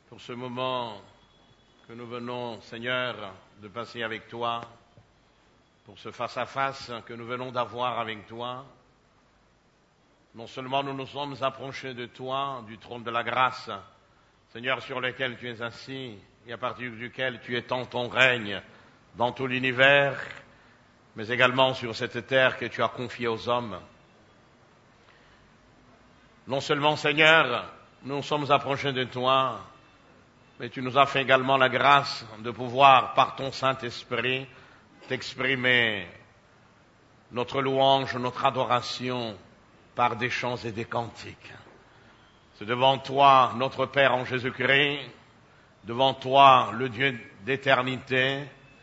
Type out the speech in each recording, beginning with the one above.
pour ce moment que nous venons, Seigneur, de passer avec toi, pour ce face-à-face que nous venons d'avoir avec toi. Non seulement nous nous sommes approchés de toi, du trône de la grâce, Seigneur, sur lequel tu es assis et à partir duquel tu étends ton règne dans tout l'univers, mais également sur cette terre que tu as confiée aux hommes. Non seulement, Seigneur, nous nous sommes approchés de toi, mais tu nous as fait également la grâce de pouvoir, par ton Saint-Esprit, t'exprimer notre louange, notre adoration par des chants et des cantiques. C'est devant toi, notre Père en Jésus-Christ, devant toi, le Dieu d'éternité,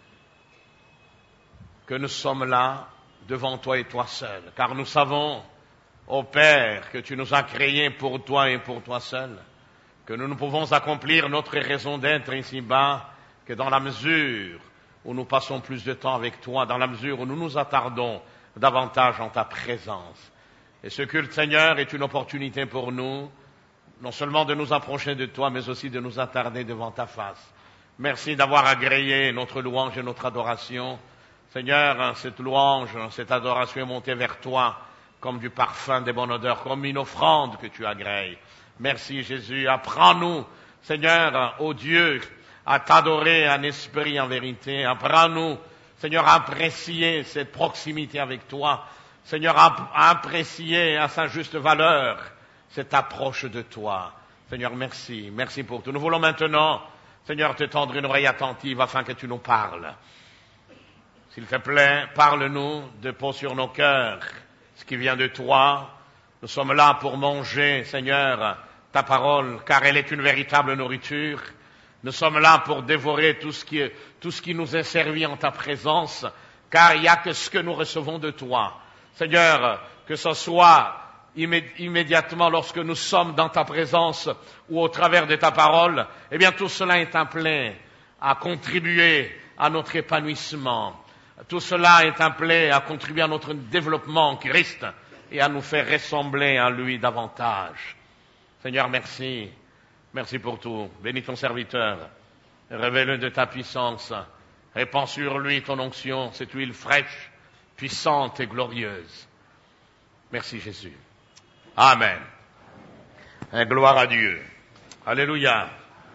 que nous sommes là, devant toi et toi seul. Car nous savons, ô Père, que tu nous as créés pour toi et pour toi seul, que nous ne pouvons accomplir notre raison d'être ici-bas que dans la mesure où nous passons plus de temps avec toi, dans la mesure où nous nous attardons davantage en ta présence. Et ce culte, Seigneur, est une opportunité pour nous, non seulement de nous approcher de toi, mais aussi de nous attarder devant ta face. Merci d'avoir agréé notre louange et notre adoration. Seigneur, cette louange, cette adoration est montée vers toi comme du parfum des bonnes odeurs, comme une offrande que tu agrées. Merci Jésus, apprends-nous, Seigneur, ô Dieu, à t'adorer en esprit, en vérité. Apprends-nous, Seigneur, à apprécier cette proximité avec toi. Seigneur, à apprécier à sa juste valeur cette approche de toi. Seigneur, merci, merci pour tout. Nous voulons maintenant, Seigneur, te tendre une oreille attentive afin que tu nous parles. S'il te plaît, parle-nous, dépose sur nos cœurs ce qui vient de toi. Nous sommes là pour manger, Seigneur, ta parole, car elle est une véritable nourriture. Nous sommes là pour dévorer tout ce qui nous est servi en ta présence, car il n'y a que ce que nous recevons de toi. Seigneur, que ce soit immédiatement lorsque nous sommes dans ta présence ou au travers de ta parole, eh bien tout cela est appelé à contribuer à notre épanouissement. Tout cela est appelé à contribuer à notre développement en Christ et à nous faire ressembler à lui davantage. Seigneur, merci. Merci pour tout. Bénis ton serviteur. Révèle-le de ta puissance. Répands sur lui ton onction, cette huile fraîche, puissante et glorieuse. Merci Jésus. Amen. Et gloire à Dieu. Alléluia.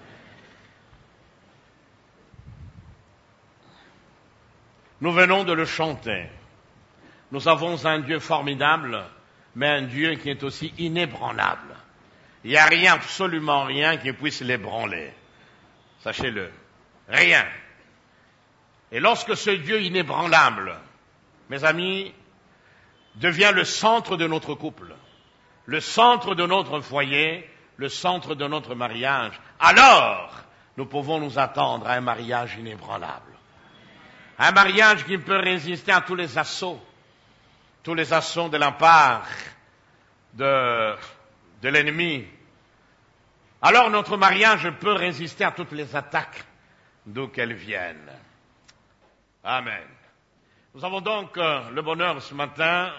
Nous venons de le chanter. Nous avons un Dieu formidable, mais un Dieu qui est aussi inébranlable. Il n'y a rien, absolument rien qui puisse l'ébranler. Sachez-le. Rien. Et lorsque ce Dieu inébranlable, mes amis, devient le centre de notre couple, le centre de notre foyer, le centre de notre mariage, alors nous pouvons nous attendre à un mariage inébranlable. Un mariage qui peut résister à tous les assauts de la part de l'ennemi. Alors notre mariage peut résister à toutes les attaques d'où qu'elles viennent. Amen. Nous avons donc le bonheur ce matin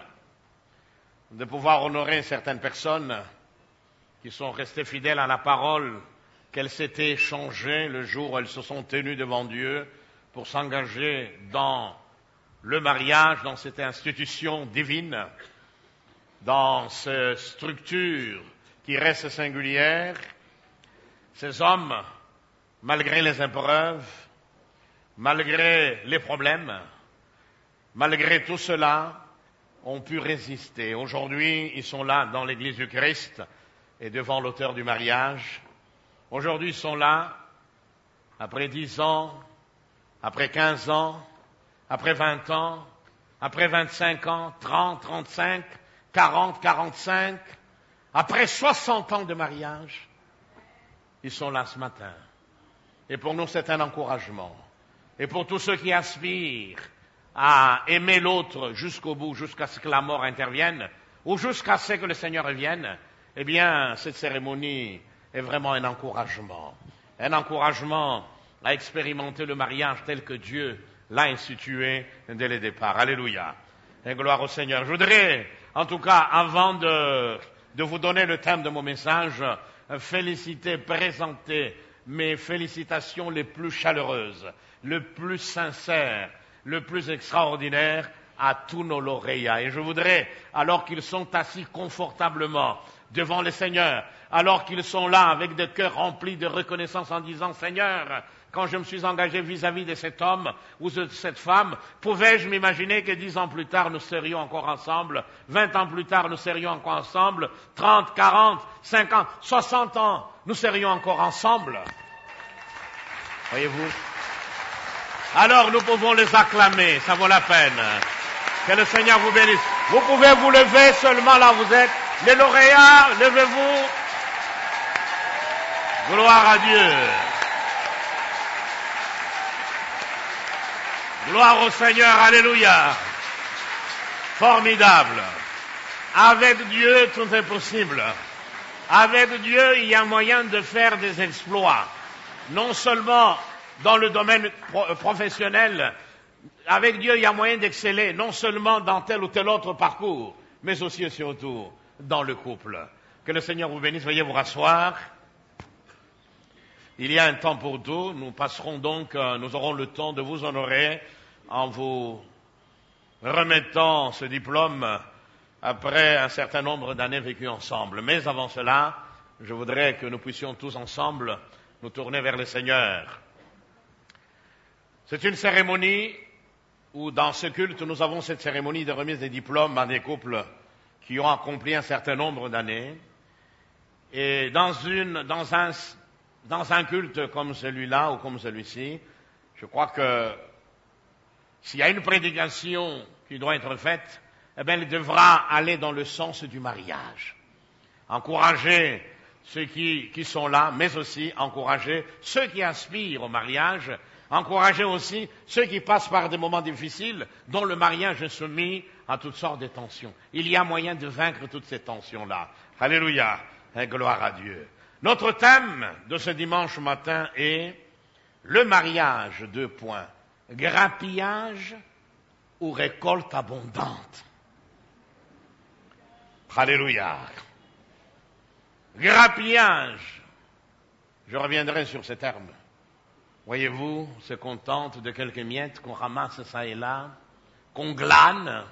de pouvoir honorer certaines personnes qui sont restées fidèles à la parole qu'elles s'étaient échangées le jour où elles se sont tenues devant Dieu pour s'engager dans le mariage, dans cette institution divine, dans cette structure qui reste singulière. Ces hommes, malgré les épreuves, malgré les problèmes, malgré tout cela, ont pu résister. Aujourd'hui, ils sont là dans l'église du Christ et devant l'auteur du mariage. Aujourd'hui, ils sont là, après 10 ans, après 15 ans, après 20 ans, après 25 ans, 30, 35, 40, 45, après 60 ans de mariage, ils sont là ce matin. Et pour nous, c'est un encouragement. Et pour tous ceux qui aspirent à aimer l'autre jusqu'au bout, jusqu'à ce que la mort intervienne, ou jusqu'à ce que le Seigneur revienne, eh bien, cette cérémonie est vraiment un encouragement. Un encouragement à expérimenter le mariage tel que Dieu l'a institué dès le départ. Alléluia. Et gloire au Seigneur. Je voudrais, en tout cas, avant de vous donner le thème de mon message, féliciter, présenter mes félicitations les plus chaleureuses, le plus sincères, le plus extraordinaire à tous nos lauréats. Et je voudrais, alors qu'ils sont assis confortablement devant le Seigneur, alors qu'ils sont là avec des cœurs remplis de reconnaissance en disant « Seigneur, quand je me suis engagé vis-à-vis de cet homme ou de cette femme, pouvais-je m'imaginer que 10 ans plus tard, nous serions encore ensemble, 20 ans plus tard, nous serions encore ensemble, 30, 40, 50, 60 ans, nous serions encore ensemble. » Voyez-vous? Alors nous pouvons les acclamer, ça vaut la peine. Que le Seigneur vous bénisse. Vous pouvez vous lever seulement là où vous êtes. Les lauréats, levez-vous. Gloire à Dieu. Gloire au Seigneur, alléluia. Formidable. Avec Dieu, tout est possible. Avec Dieu, il y a moyen de faire des exploits. Non seulement dans le domaine professionnel, avec Dieu, il y a moyen d'exceller, non seulement dans tel ou tel autre parcours, mais aussi et surtout dans le couple. Que le Seigneur vous bénisse, veuillez vous rasseoir. Il y a un temps pour tout, nous passerons donc, nous aurons le temps de vous honorer en vous remettant ce diplôme après un certain nombre d'années vécues ensemble. Mais avant cela, je voudrais que nous puissions tous ensemble nous tourner vers le Seigneur. C'est une cérémonie où dans ce culte, nous avons cette cérémonie de remise des diplômes à des couples qui ont accompli un certain nombre d'années. Et dans un culte comme celui-là ou comme celui-ci, je crois que s'il y a une prédication qui doit être faite, eh bien, elle devra aller dans le sens du mariage. Encourager ceux qui sont là, mais aussi encourager ceux qui aspirent au mariage, encourager aussi ceux qui passent par des moments difficiles, dont le mariage est soumis à toutes sortes de tensions. Il y a moyen de vaincre toutes ces tensions-là. Alléluia, et gloire à Dieu. Notre thème de ce dimanche matin est le mariage, : grappillage ou récolte abondante. Alléluia. Grappillage. Je reviendrai sur ces termes. Voyez-vous, on se contente de quelques miettes qu'on ramasse ça et là, qu'on glane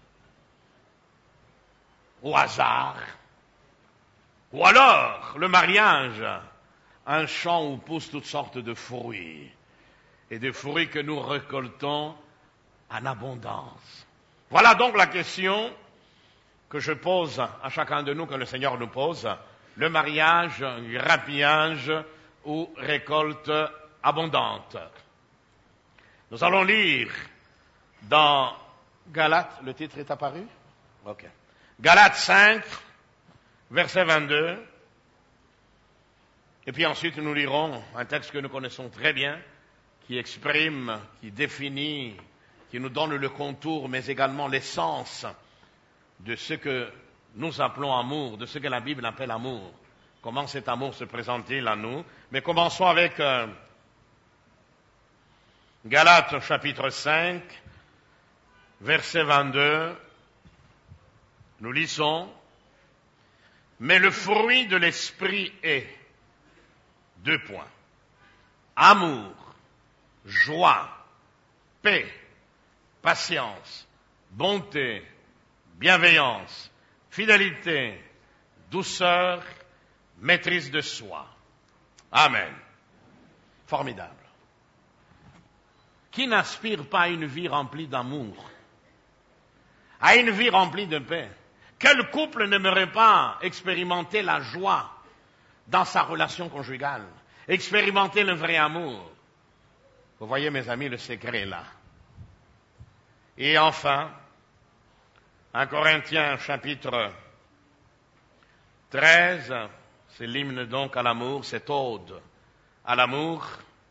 au hasard. Ou alors, le mariage, un champ où poussent toutes sortes de fruits, et des fruits que nous récoltons en abondance. Voilà donc la question que je pose à chacun de nous, que le Seigneur nous pose. Le mariage, grappillage ou récolte abondante. Nous allons lire dans Galates, le titre est apparu? Ok. Galates 5, verset 22. Et puis ensuite nous lirons un texte que nous connaissons très bien, qui exprime, qui définit, qui nous donne le contour, mais également l'essence de ce que nous appelons amour, de ce que la Bible appelle amour. Comment cet amour se présente-t-il à nous? Mais commençons avec Galates chapitre 5, verset 22. Nous lisons: mais le fruit de l'esprit est : amour, joie, paix, patience, bonté, bienveillance, fidélité, douceur, maîtrise de soi. Amen. Formidable. Qui n'aspire pas à une vie remplie d'amour, à une vie remplie de paix? Quel couple n'aimerait pas expérimenter la joie dans sa relation conjugale, expérimenter le vrai amour? Vous voyez, mes amis, le secret est là. Et enfin, 1 Corinthiens chapitre 13, c'est l'hymne donc à l'amour, cette ode à l'amour,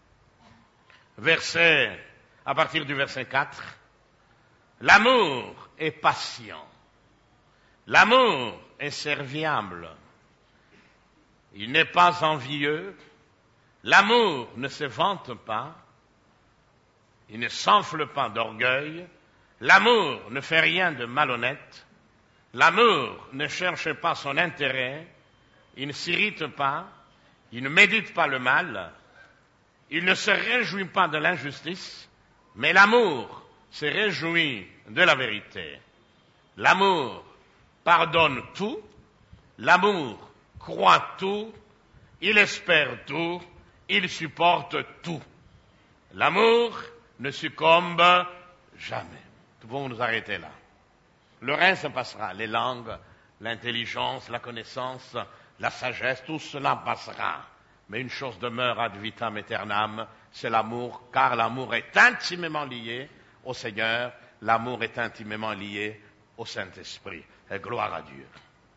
à partir du verset 4, l'amour est patient, l'amour est serviable, il n'est pas envieux, l'amour ne se vante pas, il ne s'enfle pas d'orgueil, l'amour ne fait rien de malhonnête, l'amour ne cherche pas son intérêt, il ne s'irrite pas, il ne médite pas le mal, il ne se réjouit pas de l'injustice, mais l'amour se réjouit de la vérité. L'amour pardonne tout, l'amour croit tout, il espère tout, il supporte tout. L'amour ne succombe jamais. Nous pouvons nous arrêter là. Le reste passera, les langues, l'intelligence, la connaissance, la sagesse, tout cela passera. Mais une chose demeure ad vitam aeternam, c'est l'amour, car l'amour est intimement lié au Seigneur, l'amour est intimement lié au Saint-Esprit. Et gloire à Dieu.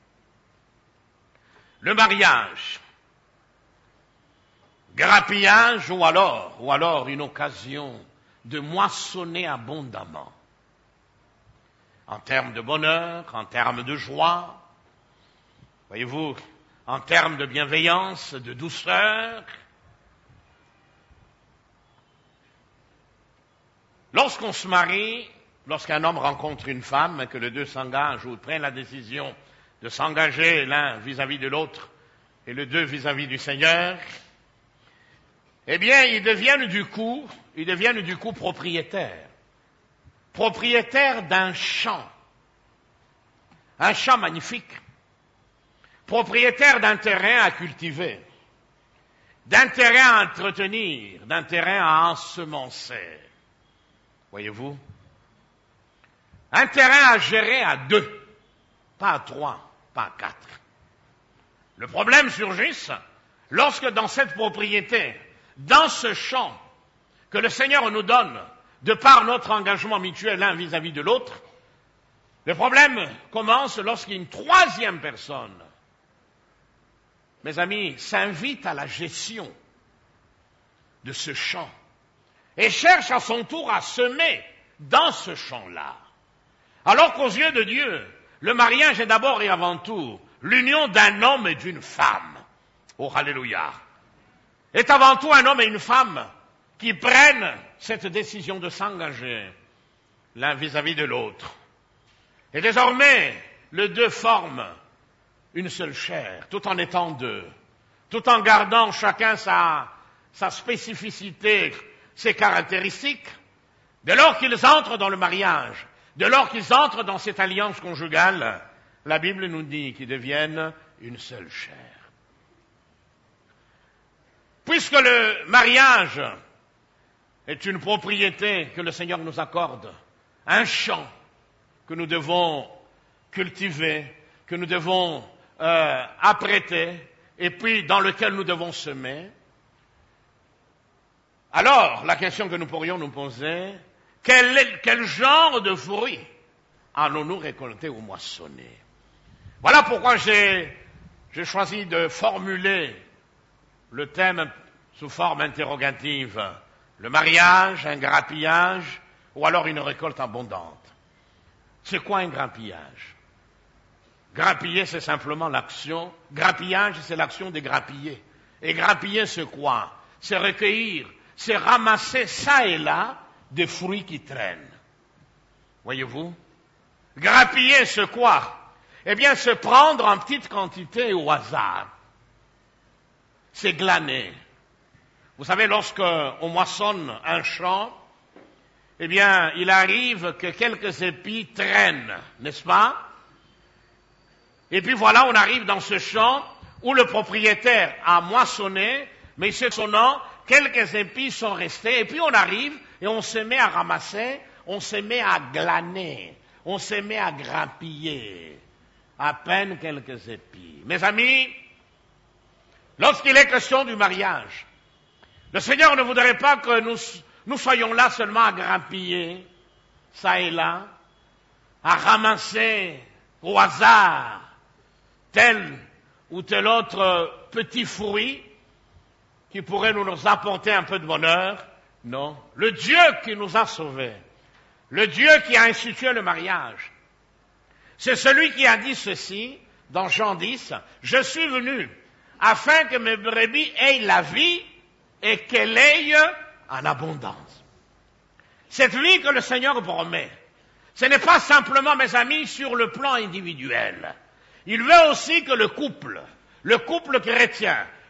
Le mariage, grappillage ou alors une occasion de moissonner abondamment. En termes de bonheur, en termes de joie, voyez-vous, en termes de bienveillance, de douceur. Lorsqu'on se marie, lorsqu'un homme rencontre une femme, que les deux s'engagent ou prennent la décision de s'engager l'un vis-à-vis de l'autre et les deux vis-à-vis du Seigneur, eh bien, ils deviennent du coup propriétaires. Propriétaires d'un champ magnifique, propriétaires d'un terrain à cultiver, d'un terrain à entretenir, d'un terrain à ensemencer. Voyez-vous? Un terrain à gérer à 2, pas à 3, pas à 4. Le problème surgit lorsque dans cette propriété, dans ce champ que le Seigneur nous donne, de par notre engagement mutuel l'un vis-à-vis de l'autre, le problème commence lorsqu'il y a une troisième personne, mes amis, s'invite à la gestion de ce champ et cherche à son tour à semer dans ce champ-là. Alors qu'aux yeux de Dieu, le mariage est d'abord et avant tout l'union d'un homme et d'une femme. Oh, alléluia! Est avant tout un homme et une femme qui prennent cette décision de s'engager l'un vis-à-vis de l'autre. Et désormais, les deux forment une seule chair, tout en étant deux, tout en gardant chacun sa spécificité, ses caractéristiques. Dès lors qu'ils entrent dans le mariage, dès lors qu'ils entrent dans cette alliance conjugale, la Bible nous dit qu'ils deviennent une seule chair. Puisque le mariage est une propriété que le Seigneur nous accorde, un champ que nous devons cultiver, que nous devons apprêter, et puis dans lequel nous devons semer, alors la question que nous pourrions nous poser, quel genre de fruits allons-nous récolter ou moissonner? Voilà pourquoi j'ai choisi de formuler le thème sous forme interrogative. Le mariage, un grappillage, ou alors une récolte abondante. C'est quoi un grappillage? Grappiller, c'est simplement l'action. Grappillage, c'est l'action de grappiller. Et grappiller, c'est quoi? C'est recueillir, c'est ramasser ça et là des fruits qui traînent. Voyez-vous? Grappiller, c'est quoi? Eh bien, c'est prendre en petite quantité au hasard. C'est glaner. Vous savez, lorsqu'on moissonne un champ, eh bien, il arrive que quelques épis traînent, n'est-ce pas? Et puis voilà, on arrive dans ce champ où le propriétaire a moissonné, mais cependant, quelques épis sont restés, et puis on arrive et on se met à ramasser, on se met à glaner, on se met à grappiller, à peine quelques épis. Mes amis, lorsqu'il est question du mariage, le Seigneur ne voudrait pas que nous soyons là seulement à grappiller, ça et là, à ramasser au hasard tel ou tel autre petit fruit qui pourrait nous apporter un peu de bonheur. Non. Le Dieu qui nous a sauvés, le Dieu qui a institué le mariage, c'est celui qui a dit ceci dans Jean 10, « Je suis venu afin que mes brebis aient la vie et qu'elle ait en abondance. » Cette vie que le Seigneur promet, ce n'est pas simplement, mes amis, sur le plan individuel. Il veut aussi que le couple chrétien,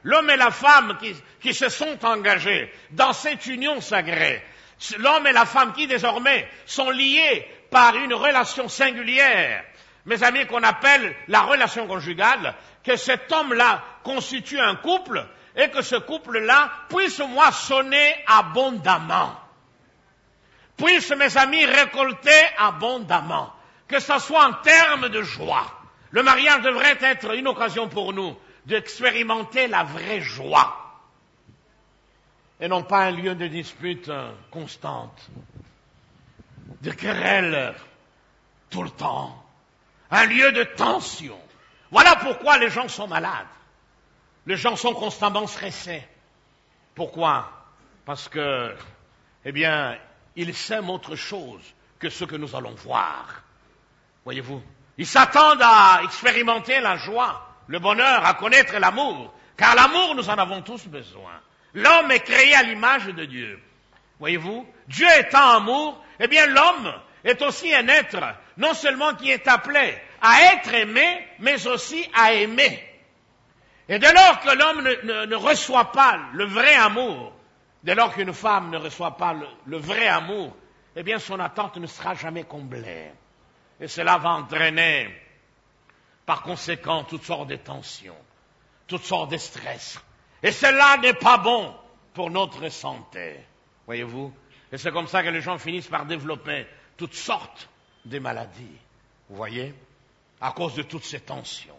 l'homme et la femme qui se sont engagés dans cette union sacrée, l'homme et la femme qui désormais sont liés par une relation singulière, mes amis, qu'on appelle la relation conjugale, que cet homme-là constitue un couple et que ce couple-là puisse moissonner abondamment. Puisse, mes amis, récolter abondamment. Que ce soit en termes de joie. Le mariage devrait être une occasion pour nous d'expérimenter la vraie joie. Et non pas un lieu de dispute constante, de querelles tout le temps, un lieu de tension. Voilà pourquoi les gens sont malades. Les gens sont constamment stressés. Pourquoi? Parce que, ils s'aiment autre chose que ce que nous allons voir. Voyez-vous? Ils s'attendent à expérimenter la joie, le bonheur, à connaître l'amour. Car l'amour, nous en avons tous besoin. L'homme est créé à l'image de Dieu. Voyez-vous? Dieu étant amour, l'homme est aussi un être, non seulement qui est appelé à être aimé, mais aussi à aimer. Et dès lors que l'homme ne reçoit pas le vrai amour, dès lors qu'une femme ne reçoit pas le vrai amour, son attente ne sera jamais comblée. Et cela va entraîner, par conséquent, toutes sortes de tensions, toutes sortes de stress. Et cela n'est pas bon pour notre santé. Voyez-vous? Et c'est comme ça que les gens finissent par développer toutes sortes de maladies. Vous voyez? À cause de toutes ces tensions.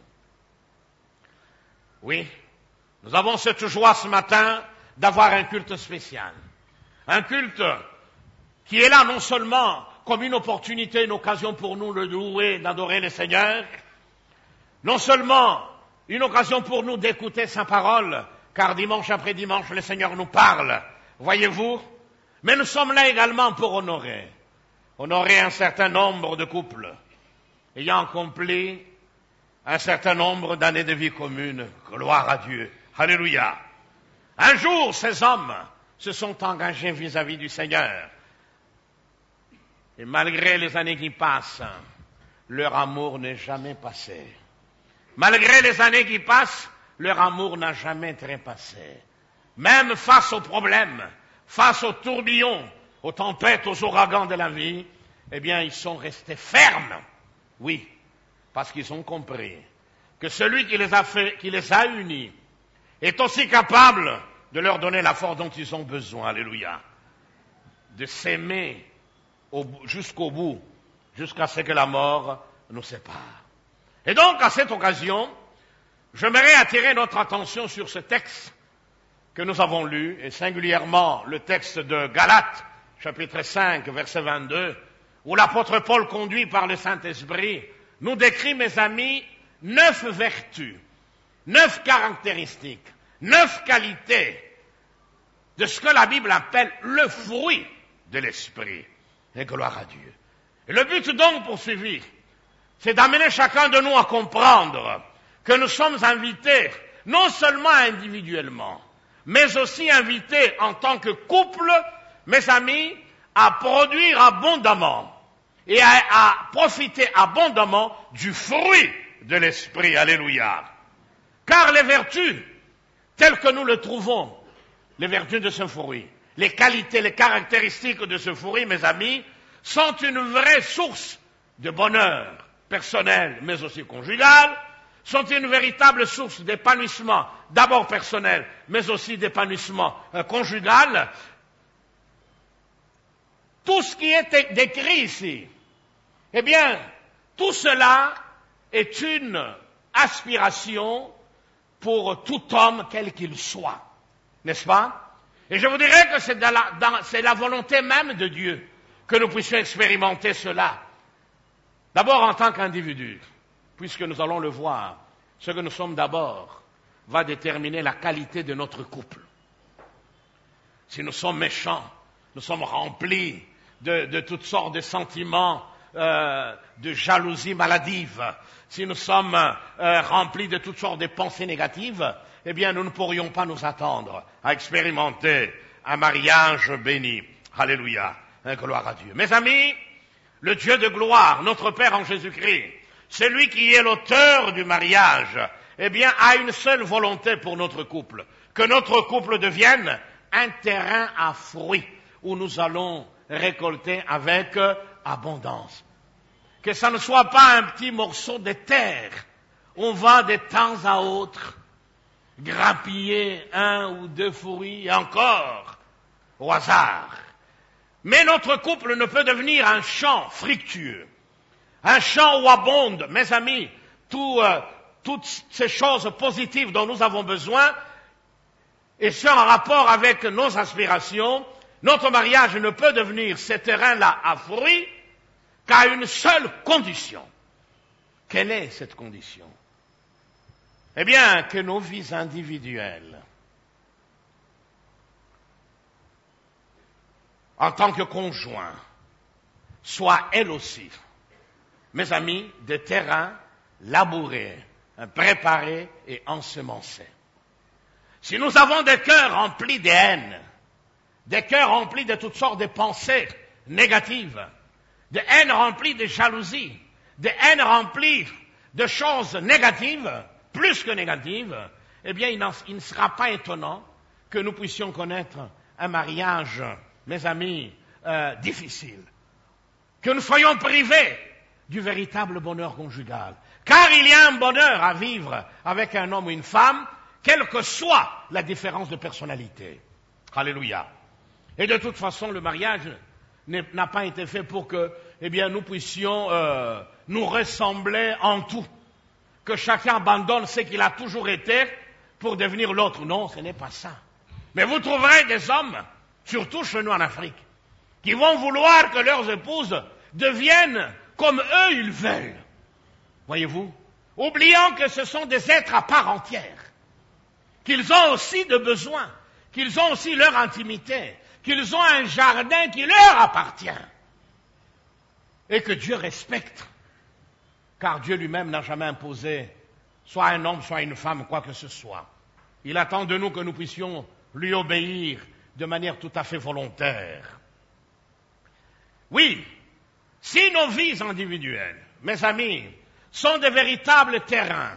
Oui, nous avons cette joie ce matin d'avoir un culte spécial. Un culte qui est là non seulement comme une opportunité, une occasion pour nous de louer, d'adorer le Seigneur, non seulement une occasion pour nous d'écouter sa parole, car dimanche après dimanche, le Seigneur nous parle, voyez-vous, mais nous sommes là également pour honorer un certain nombre de couples, ayant accompli un certain nombre d'années de vie commune. Gloire à Dieu. Alléluia. Un jour, ces hommes se sont engagés vis-à-vis du Seigneur. Et malgré les années qui passent, leur amour n'est jamais passé. Malgré les années qui passent, leur amour n'a jamais trépassé. Même face aux problèmes, face aux tourbillons, aux tempêtes, aux ouragans de la vie, ils sont restés fermes. Oui, parce qu'ils ont compris que celui qui les a unis est aussi capable de leur donner la force dont ils ont besoin. Alléluia. De s'aimer jusqu'au bout, jusqu'à ce que la mort nous sépare. Et donc, à cette occasion, j'aimerais attirer notre attention sur ce texte que nous avons lu, et singulièrement le texte de Galates, chapitre 5, verset 22, où l'apôtre Paul, conduit par le Saint-Esprit, nous décrit, mes amis, 9 vertus, 9 caractéristiques, 9 qualités de ce que la Bible appelle le fruit de l'Esprit. Et gloire à Dieu. Et le but donc poursuivi, c'est d'amener chacun de nous à comprendre que nous sommes invités, non seulement individuellement, mais aussi invités en tant que couple, mes amis, à produire abondamment et à profiter abondamment du fruit de l'Esprit. Alléluia. Car les vertus, telles que nous le trouvons, les vertus de ce fruit, les qualités, les caractéristiques de ce fruit, mes amis, sont une vraie source de bonheur personnel, mais aussi conjugal, sont une véritable source d'épanouissement, d'abord personnel, mais aussi d'épanouissement conjugal. Tout ce qui est décrit ici, tout cela est une aspiration pour tout homme, quel qu'il soit. N'est-ce pas? Et je vous dirais que c'est la volonté même de Dieu que nous puissions expérimenter cela. D'abord en tant qu'individu, puisque nous allons le voir, ce que nous sommes d'abord va déterminer la qualité de notre couple. Si nous sommes méchants, nous sommes remplis de toutes sortes de sentiments, de jalousie maladive, si nous sommes remplis de toutes sortes de pensées négatives, nous ne pourrions pas nous attendre à expérimenter un mariage béni. Alléluia. Gloire à Dieu. Mes amis, le Dieu de gloire, notre Père en Jésus-Christ, celui qui est l'auteur du mariage eh bien, a une seule volonté pour notre couple, que notre couple devienne un terrain à fruits où nous allons récolter avec abondance. Que ça ne soit pas un petit morceau de terre. On va de temps à autre grappiller 1 ou 2 fruits et encore au hasard. Mais notre couple ne peut devenir un champ fructueux, un champ où abondent, mes amis, toutes ces choses positives dont nous avons besoin, et ce en rapport avec nos aspirations. Notre mariage ne peut devenir ce terrain-là à fruits qu'à une seule condition. Quelle est cette condition? Eh bien, que nos vies individuelles, en tant que conjoints, soient elles aussi, mes amis, des terrains labourés, préparés et ensemencés. Si nous avons des cœurs remplis de haine, des cœurs remplis de toutes sortes de pensées négatives, de haine remplie de jalousie, de haine remplie de choses négatives, plus que négatives, eh bien, il ne sera pas étonnant que nous puissions connaître un mariage, mes amis, difficile. Que nous soyons privés du véritable bonheur conjugal. Car il y a un bonheur à vivre avec un homme ou une femme, quelle que soit la différence de personnalité. Alléluia. Et de toute façon, le mariage n'a pas été fait pour que, eh bien, nous puissions nous ressembler en tout. Que chacun abandonne ce qu'il a toujours été pour devenir l'autre. Non, ce n'est pas ça. Mais vous trouverez des hommes, surtout chez nous en Afrique, qui vont vouloir que leurs épouses deviennent comme eux ils veulent. Voyez-vous? Oubliant que ce sont des êtres à part entière, qu'ils ont aussi de besoins, qu'ils ont aussi leur intimité, qu'ils ont un jardin qui leur appartient et que Dieu respecte, car Dieu lui-même n'a jamais imposé soit un homme, soit une femme, quoi que ce soit. Il attend de nous que nous puissions lui obéir de manière tout à fait volontaire. Oui, si nos vies individuelles, mes amis, sont de véritables terrains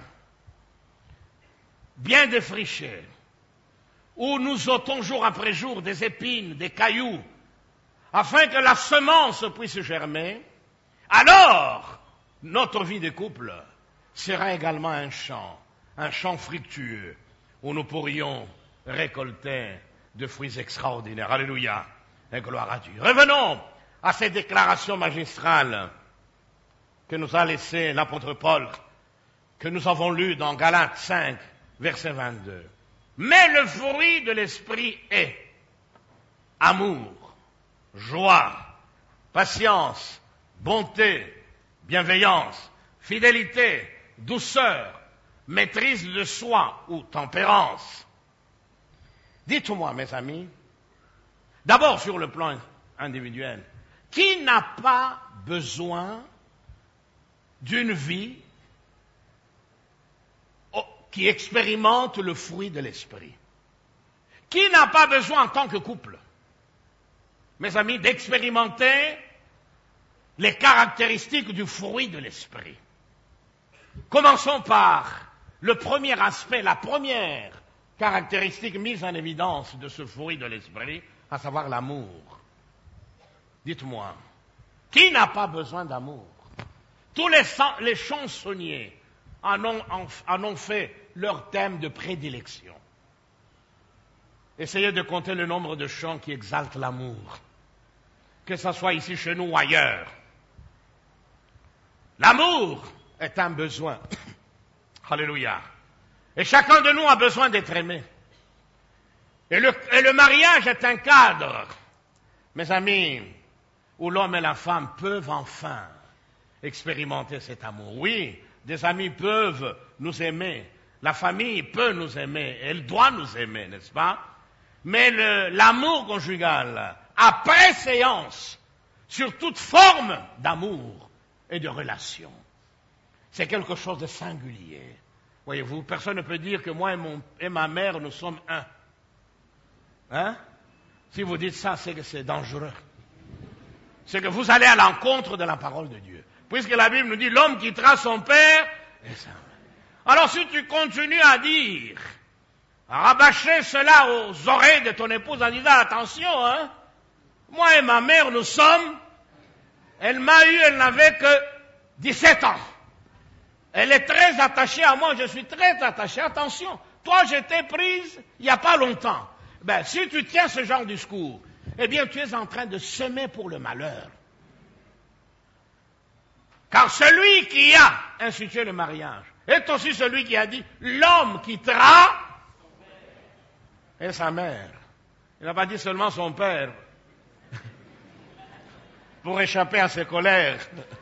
bien défrichés, où nous ôtons jour après jour des épines, des cailloux, afin que la semence puisse germer, alors notre vie de couple sera également un champ fructueux, où nous pourrions récolter de fruits extraordinaires. Alléluia, et gloire à Dieu. Revenons à ces déclarations magistrales que nous a laissées l'apôtre Paul, que nous avons lues dans Galates 5, verset 22. Mais le fruit de l'esprit est amour, joie, patience, bonté, bienveillance, fidélité, douceur, maîtrise de soi ou tempérance. Dites-moi, mes amis, d'abord sur le plan individuel, qui n'a pas besoin d'une vie qui expérimente le fruit de l'esprit? Qui n'a pas besoin en tant que couple, mes amis, d'expérimenter les caractéristiques du fruit de l'esprit? Commençons par le premier aspect, la première caractéristique mise en évidence de ce fruit de l'esprit, à savoir l'amour. Dites-moi, qui n'a pas besoin d'amour? Tous les chansonniers en ont fait leur thème de prédilection. Essayez de compter le nombre de chants qui exaltent l'amour, que ce soit ici chez nous ou ailleurs. L'amour est un besoin. Alléluia. Et chacun de nous a besoin d'être aimé. Et le mariage est un cadre, mes amis, où l'homme et la femme peuvent enfin expérimenter cet amour. Oui, des amis peuvent nous aimer, la famille peut nous aimer, elle doit nous aimer, n'est-ce pas? Mais l'amour conjugal a préséance sur toute forme d'amour et de relation. C'est quelque chose de singulier. Voyez-vous, personne ne peut dire que moi et ma mère, nous sommes un. Hein? Si vous dites ça, c'est que c'est dangereux. C'est que vous allez à l'encontre de la parole de Dieu. Puisque la Bible nous dit, l'homme quittera son père et sa mère. Alors si tu continues à dire, à rabâcher cela aux oreilles de ton épouse en disant, attention, hein, moi et ma mère, nous sommes, elle m'a eu, elle n'avait que 17 ans. Elle est très attachée à moi, je suis très attaché. Attention, toi j'étais prise il n'y a pas longtemps. Ben, si tu tiens ce genre de discours, eh bien tu es en train de semer pour le malheur. Car celui qui a institué le mariage est aussi celui qui a dit, l'homme quittera et sa mère. Il n'a pas dit seulement son père pour échapper à ses colères,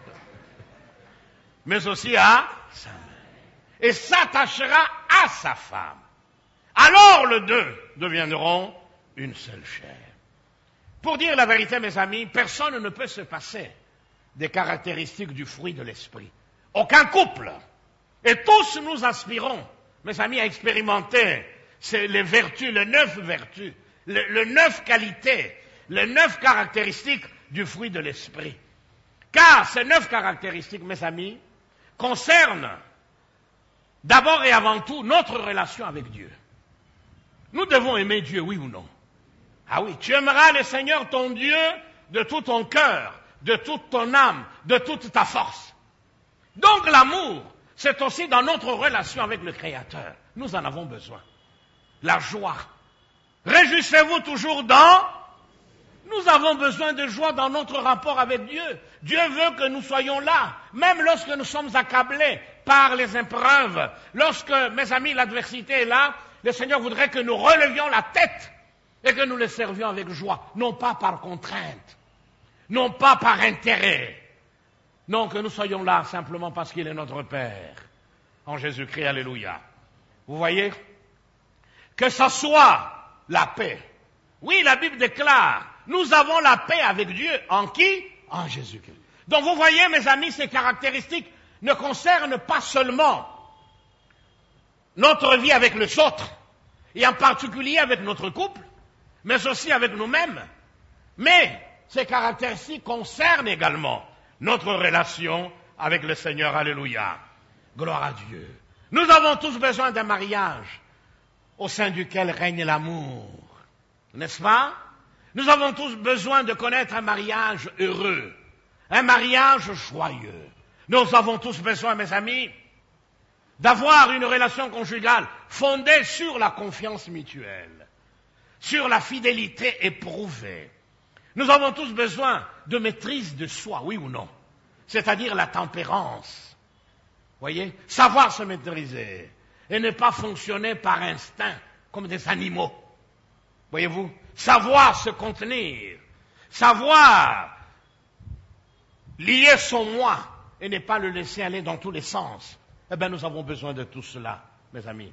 mais aussi à sa mère. Et s'attachera à sa femme. Alors les deux deviendront une seule chair. Pour dire la vérité, mes amis, personne ne peut se passer des caractéristiques du fruit de l'esprit. Aucun couple. Et tous nous aspirons, mes amis, à expérimenter les vertus, les 9 vertus, les 9 qualités, les 9 caractéristiques du fruit de l'esprit. Car ces 9 caractéristiques, mes amis, concernent d'abord et avant tout notre relation avec Dieu. Nous devons aimer Dieu, oui ou non? Ah oui, tu aimeras le Seigneur ton Dieu de tout ton cœur, de toute ton âme, de toute ta force. Donc l'amour, c'est aussi dans notre relation avec le Créateur. Nous en avons besoin. La joie. Réjouissez-vous toujours dans... Nous avons besoin de joie dans notre rapport avec Dieu. Dieu veut que nous soyons là, même lorsque nous sommes accablés par les épreuves. Lorsque, mes amis, l'adversité est là, le Seigneur voudrait que nous relevions la tête et que nous le servions avec joie, non pas par contrainte, non pas par intérêt, non, que nous soyons là simplement parce qu'il est notre Père, en Jésus-Christ, alléluia. Vous voyez? Que ce soit la paix. Oui, la Bible déclare, nous avons la paix avec Dieu, en qui? En Jésus-Christ. Donc vous voyez, mes amis, ces caractéristiques ne concernent pas seulement notre vie avec les autres, et en particulier avec notre couple, mais aussi avec nous-mêmes. Mais ces caractéristiques concernent également notre relation avec le Seigneur. Alléluia. Gloire à Dieu. Nous avons tous besoin d'un mariage au sein duquel règne l'amour. N'est-ce pas? Nous avons tous besoin de connaître un mariage heureux, un mariage joyeux. Nous avons tous besoin, mes amis, d'avoir une relation conjugale fondée sur la confiance mutuelle, sur la fidélité éprouvée. Nous avons tous besoin de maîtrise de soi, oui ou non? C'est-à-dire la tempérance. Voyez? Savoir se maîtriser et ne pas fonctionner par instinct comme des animaux. Voyez-vous? Savoir se contenir, savoir lier son moi et ne pas le laisser aller dans tous les sens. Eh bien, nous avons besoin de tout cela, mes amis.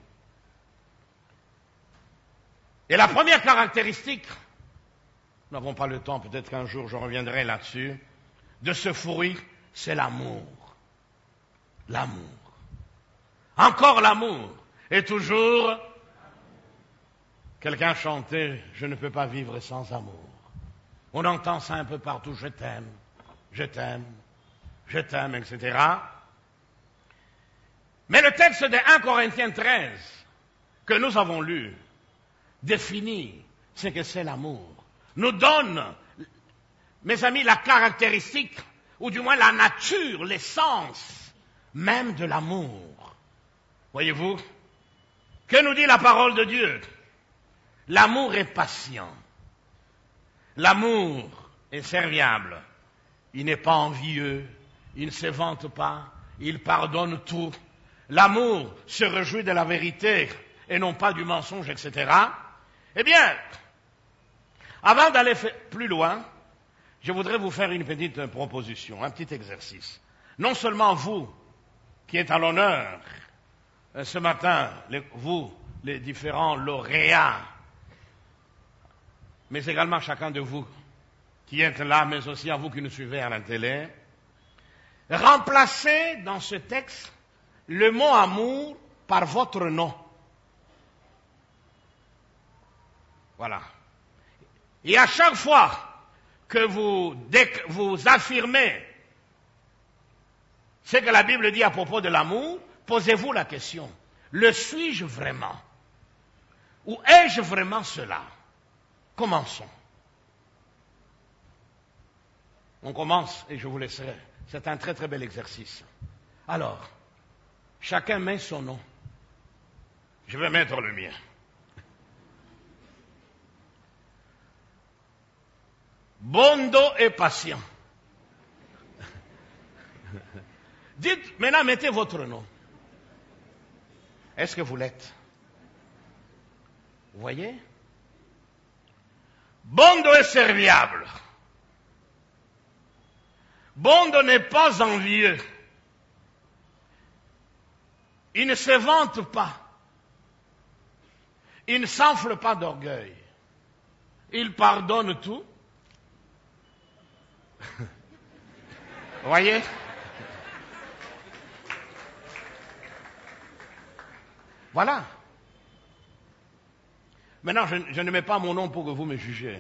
Et la première caractéristique, nous n'avons pas le temps, peut-être qu'un jour je reviendrai là-dessus, de ce fruit, c'est l'amour. L'amour. Encore l'amour. Et toujours, quelqu'un chantait « Je ne peux pas vivre sans amour ». On entend ça un peu partout, je t'aime, je t'aime, je t'aime, etc. Mais le texte de 1 Corinthiens 13, que nous avons lu, définit ce que c'est l'amour. Nous donne, mes amis, la caractéristique, ou du moins la nature, l'essence même de l'amour. Voyez-vous? Que nous dit la parole de Dieu? L'amour est patient. L'amour est serviable. Il n'est pas envieux. Il ne se vante pas. Il pardonne tout. L'amour se réjouit de la vérité et non pas du mensonge, etc. Eh bien, avant d'aller plus loin, je voudrais vous faire une petite proposition, un petit exercice. Non seulement vous, qui êtes à l'honneur ce matin, vous, les différents lauréats, mais également chacun de vous qui êtes là, mais aussi à vous qui nous suivez à la télé, remplacez dans ce texte le mot amour par votre nom. Voilà. Et à chaque fois que vous affirmez ce que la Bible dit à propos de l'amour, posez-vous la question, le suis-je vraiment? Ou ai-je vraiment cela? Commençons. On commence et je vous laisserai. C'est un très très bel exercice. Alors, chacun met son nom. Je vais mettre le mien. Bondo est patient. Dites, maintenant mettez votre nom. Est-ce que vous l'êtes? Vous voyez? Bondo est serviable. Bondo n'est pas envieux. Il ne se vante pas. Il ne s'enfle pas d'orgueil. Il pardonne tout. Vous voyez? Voilà. Maintenant, je ne mets pas mon nom pour que vous me jugez.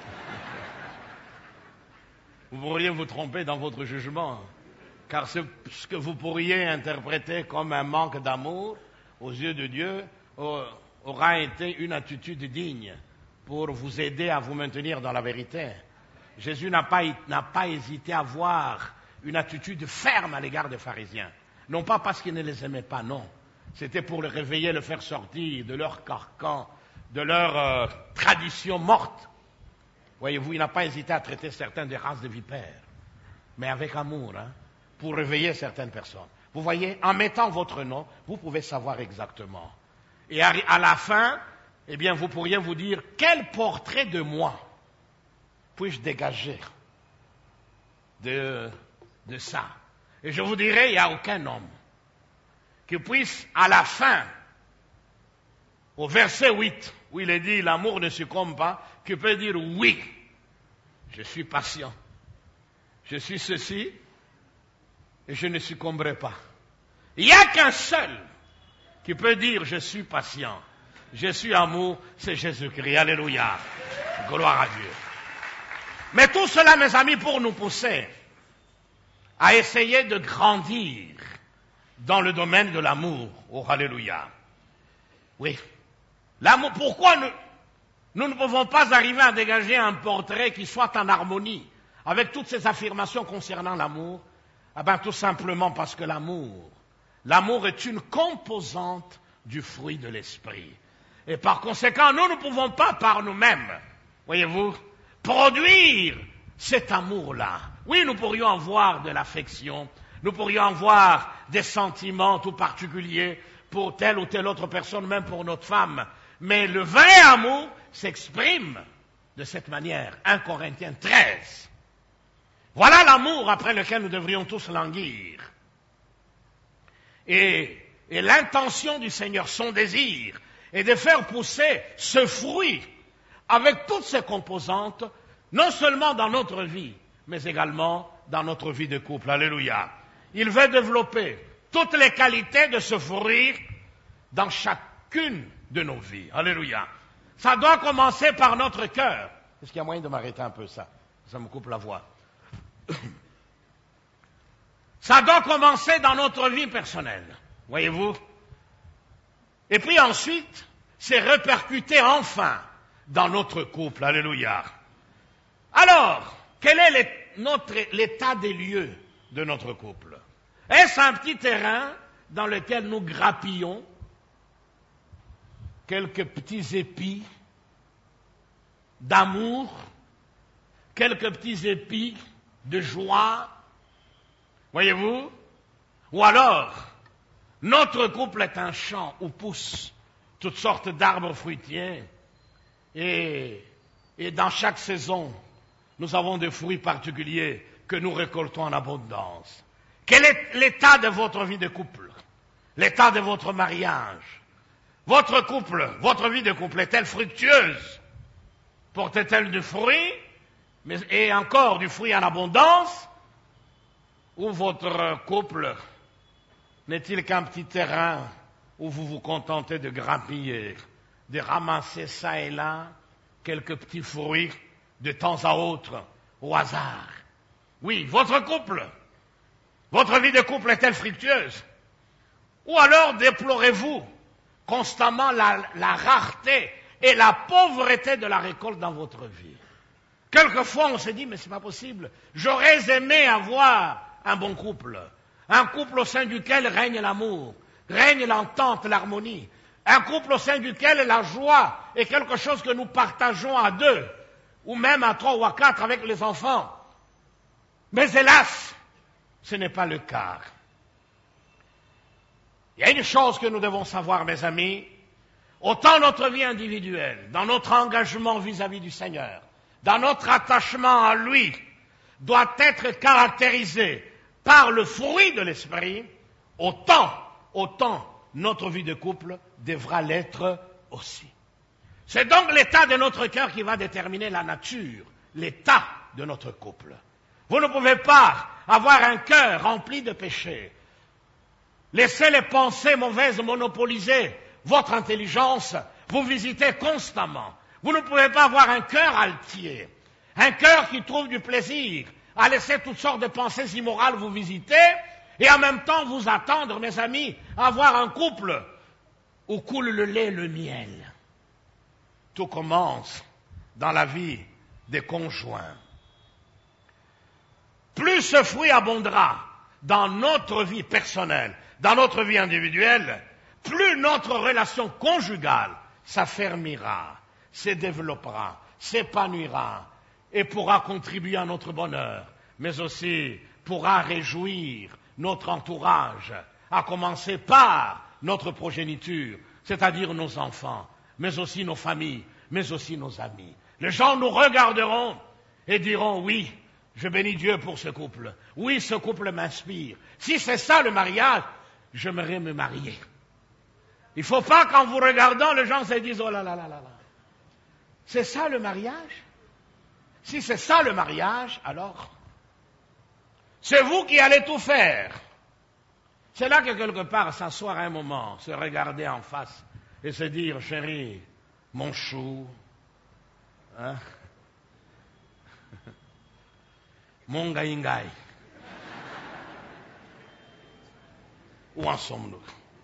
Vous pourriez vous tromper dans votre jugement, car ce que vous pourriez interpréter comme un manque d'amour aux yeux de Dieu aura été une attitude digne pour vous aider à vous maintenir dans la vérité. Jésus n'a pas hésité à avoir une attitude ferme à l'égard des pharisiens. Non pas parce qu'il ne les aimait pas, non. C'était pour les réveiller, le faire sortir de leur carcan, de leur tradition morte. Voyez-vous, il n'a pas hésité à traiter certains des races de vipères, mais avec amour, pour réveiller certaines personnes. Vous voyez, en mettant votre nom, vous pouvez savoir exactement. Et à la fin, eh bien, vous pourriez vous dire, quel portrait de moi puis-je dégager de ça? Et je vous dirai, il n'y a aucun homme qui puisse, à la fin, au verset 8, où il est dit, l'amour ne succombe pas, qui peut dire, oui, je suis patient, je suis ceci, et je ne succomberai pas. Il n'y a qu'un seul qui peut dire, je suis patient, je suis amour, c'est Jésus-Christ. Alléluia. Gloire à Dieu. Mais tout cela, mes amis, pour nous pousser à essayer de grandir dans le domaine de l'amour. Oh, alléluia. Oui. L'amour, pourquoi nous ne pouvons pas arriver à dégager un portrait qui soit en harmonie avec toutes ces affirmations concernant l'amour? Eh bien, tout simplement parce que l'amour est une composante du fruit de l'esprit. Et par conséquent, nous ne pouvons pas par nous-mêmes, voyez-vous, produire cet amour-là. Oui, nous pourrions avoir de l'affection, nous pourrions avoir des sentiments tout particuliers pour telle ou telle autre personne, même pour notre femme. Mais le vrai amour s'exprime de cette manière. 1 Corinthiens 13. Voilà l'amour après lequel nous devrions tous languir. Et l'intention du Seigneur, son désir, est de faire pousser ce fruit avec toutes ses composantes, non seulement dans notre vie, mais également dans notre vie de couple. Alléluia. Il veut développer toutes les qualités de ce fruit dans chacune de nos vies. Alléluia. Ça doit commencer par notre cœur. Est-ce qu'il y a moyen de m'arrêter un peu ça? Ça me coupe la voix. Ça doit commencer dans notre vie personnelle. Voyez-vous? Et puis ensuite, c'est répercuté enfin dans notre couple. Alléluia. Alors, quel est l'état des lieux de notre couple? Est-ce un petit terrain dans lequel nous grappillons quelques petits épis d'amour, quelques petits épis de joie? Voyez-vous? Ou alors, notre couple est un champ où poussent toutes sortes d'arbres fruitiers et dans chaque saison, nous avons des fruits particuliers que nous récoltons en abondance. Quel est l'état de votre vie de couple? L'état de votre mariage? Votre couple, votre vie de couple est-elle fructueuse? Porte-t-elle du fruit, et encore du fruit en abondance? Ou votre couple n'est-il qu'un petit terrain où vous vous contentez de grappiller, de ramasser ça et là quelques petits fruits de temps à autre, au hasard? Oui, votre couple, votre vie de couple est-elle fructueuse? Ou alors déplorez-vous constamment la rareté et la pauvreté de la récolte dans votre vie. Quelquefois, on se dit, mais c'est pas possible. J'aurais aimé avoir un bon couple. Un couple au sein duquel règne l'amour, règne l'entente, l'harmonie. Un couple au sein duquel la joie est quelque chose que nous partageons à deux, ou même à 3 ou à 4 avec les enfants. Mais hélas, ce n'est pas le cas. Il y a une chose que nous devons savoir, mes amis, autant notre vie individuelle, dans notre engagement vis-à-vis du Seigneur, dans notre attachement à lui, doit être caractérisée par le fruit de l'esprit, autant notre vie de couple devra l'être aussi. C'est donc l'état de notre cœur qui va déterminer la nature, l'état de notre couple. Vous ne pouvez pas avoir un cœur rempli de péchés. Laissez les pensées mauvaises monopoliser votre intelligence, vous visitez constamment. Vous ne pouvez pas avoir un cœur altier, un cœur qui trouve du plaisir à laisser toutes sortes de pensées immorales vous visiter et en même temps vous attendre, mes amis, à avoir un couple où coule le lait et le miel. Tout commence dans la vie des conjoints. Plus ce fruit abondera dans notre vie personnelle, dans notre vie individuelle, plus notre relation conjugale s'affermira, se développera, s'épanouira et pourra contribuer à notre bonheur, mais aussi pourra réjouir notre entourage, à commencer par notre progéniture, c'est-à-dire nos enfants, mais aussi nos familles, mais aussi nos amis. Les gens nous regarderont et diront oui, je bénis Dieu pour ce couple. Oui, ce couple m'inspire. Si c'est ça le mariage, j'aimerais me marier. Il ne faut pas qu'en vous regardant, les gens se disent oh là là là là là. C'est ça le mariage? Si c'est ça le mariage, alors c'est vous qui allez tout faire. C'est là que quelque part s'asseoir un moment, se regarder en face et se dire chérie, mon chou, hein? Mon gaïngaï. Où en sommes-nous?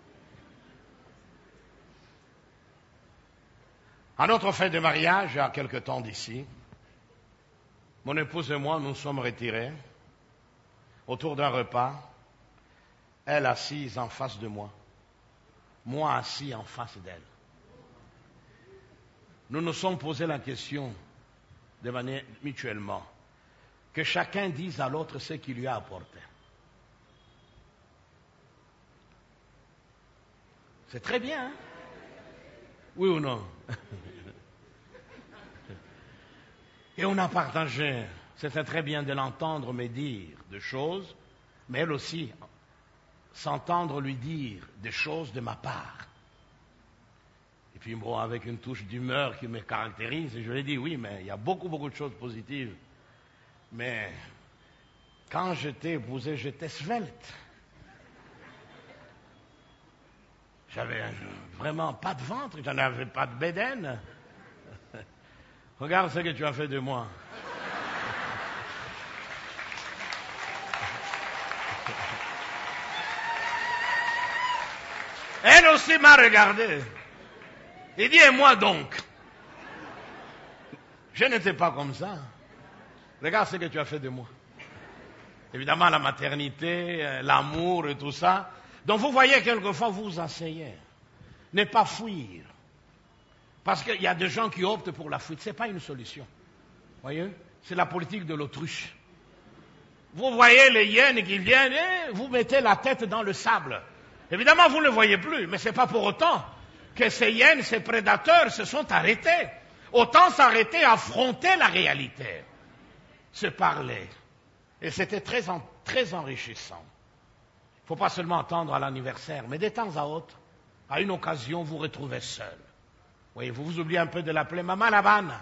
À notre fête de mariage, il y a quelque temps d'ici, mon épouse et moi nous sommes retirés autour d'un repas, elle assise en face de moi, moi assis en face d'elle. Nous nous sommes posé la question de manière mutuellement, que chacun dise à l'autre ce qu'il lui a apporté. C'est très bien, hein? Oui ou non? Et on a partagé. C'était très bien de l'entendre me dire des choses, mais elle aussi, s'entendre lui dire des choses de ma part. Et puis bon, avec une touche d'humeur qui me caractérise, je lui ai dit oui, mais il y a beaucoup de choses positives. Mais quand je t'ai épousé, j'étais svelte. J'avais vraiment pas de ventre, j'en avais pas de bédaine. Regarde ce que tu as fait de moi. Elle aussi m'a regardé. Il dit, et moi donc? Je n'étais pas comme ça. Regarde ce que tu as fait de moi. Évidemment, la maternité, l'amour et tout ça. Donc vous voyez, quelquefois, vous vous asseyez. Ne pas fuir. Parce qu'il y a des gens qui optent pour la fuite. Ce n'est pas une solution. Voyez? C'est la politique de l'autruche. Vous voyez les hyènes qui viennent et vous mettez la tête dans le sable. Évidemment, vous ne le voyez plus, mais ce n'est pas pour autant que ces hyènes, ces prédateurs se sont arrêtés. Autant s'arrêter, affronter la réalité. Se parler. Et c'était très enrichissant. Il ne faut pas seulement attendre à l'anniversaire, mais de temps à autre, à une occasion, vous retrouvez seul. Oui, vous vous oubliez un peu de l'appeler Maman Lavane.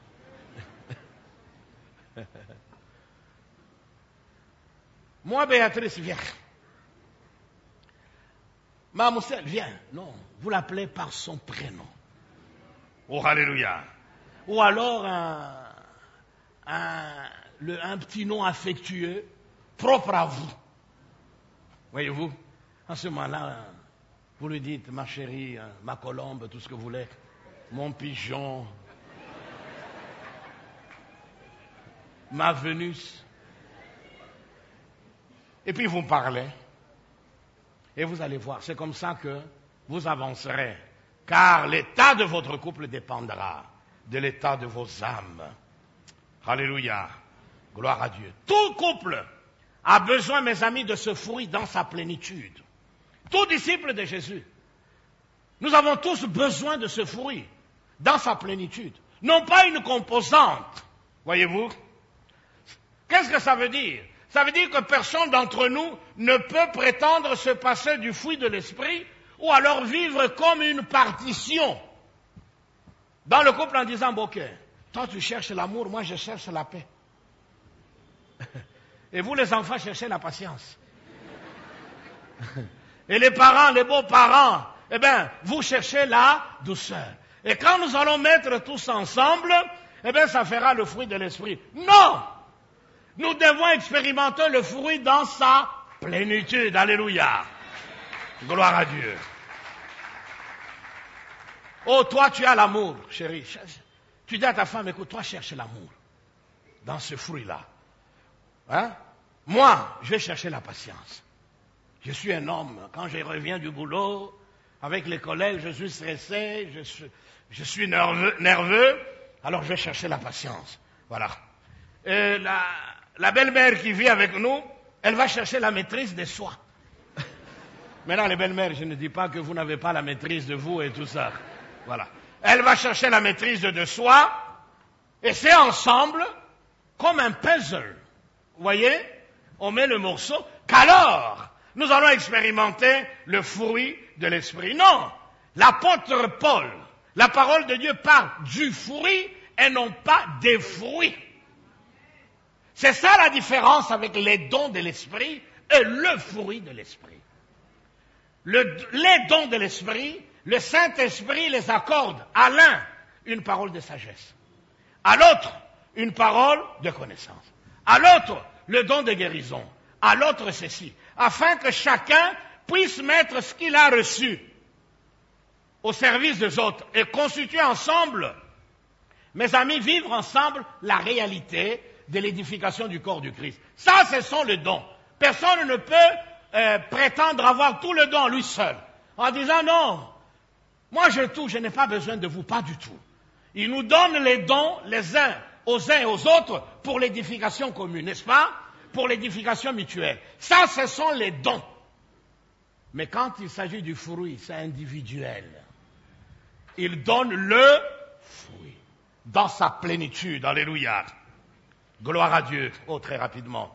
Moi, Béatrice, viens. Mademoiselle, viens. Non, vous l'appelez par son prénom. Oh, alléluia. Ou alors un petit nom affectueux, propre à vous. Voyez-vous, en ce moment-là, Vous lui dites, ma chérie, ma colombe, tout ce que vous voulez, mon pigeon, ma Vénus. Et puis vous parlez. Et vous allez voir, c'est comme ça que vous avancerez. Car l'état de votre couple dépendra de l'état de vos âmes. Alléluia. Gloire à Dieu. Tout couple a besoin, mes amis, de ce fruit dans sa plénitude. Tout disciple de Jésus. Nous avons tous besoin de ce fruit dans sa plénitude. Non pas une composante. Voyez-vous? Qu'est-ce que ça veut dire? Ça veut dire que personne d'entre nous ne peut prétendre se passer du fruit de l'esprit ou alors vivre comme une partition dans le couple en disant, bon, ok, toi tu cherches l'amour, moi je cherche la paix. Et vous les enfants cherchez la patience. Et les parents, les beaux-parents, eh bien, vous cherchez la douceur. Et quand nous allons mettre tous ensemble, eh bien, ça fera le fruit de l'esprit. Non! Nous devons expérimenter le fruit dans sa plénitude. Alléluia. Gloire à Dieu. Oh, toi, tu as l'amour, chérie. Tu dis à ta femme, écoute, toi, cherche l'amour dans ce fruit-là. Hein? Moi, je vais chercher la patience. Je suis un homme. Quand je reviens du boulot, avec les collègues, je suis stressé, je suis nerveux, alors je vais chercher la patience. Voilà. Et la belle-mère qui vit avec nous, elle va chercher la maîtrise de soi. Maintenant, les belles-mères, je ne dis pas que vous n'avez pas la maîtrise de vous et tout ça. Voilà. Elle va chercher la maîtrise de soi, et c'est ensemble, comme un puzzle. Vous voyez? On met le morceau, qu'alors, nous allons expérimenter le fruit de l'esprit. Non! L'apôtre Paul, la parole de Dieu parle du fruit et non pas des fruits. C'est ça la différence avec les dons de l'esprit et le fruit de l'esprit. Les dons de l'esprit, le Saint-Esprit les accorde à l'un une parole de sagesse, à l'autre une parole de connaissance, à l'autre le don de guérison, à l'autre ceci, afin que chacun puisse mettre ce qu'il a reçu au service des autres et constituer ensemble, mes amis, vivre ensemble la réalité de l'édification du corps du Christ. Ça, ce sont les dons. Personne ne peut prétendre avoir tout le don lui seul, en disant non, moi j'ai tout, je n'ai pas besoin de vous, pas du tout. Il nous donne les dons les uns et aux autres pour l'édification commune, n'est-ce pas? Pour l'édification mutuelle. Ça, ce sont les dons. Mais quand il s'agit du fruit, c'est individuel. Il donne le fruit dans sa plénitude. Alléluia. Gloire à Dieu. Oh, très rapidement.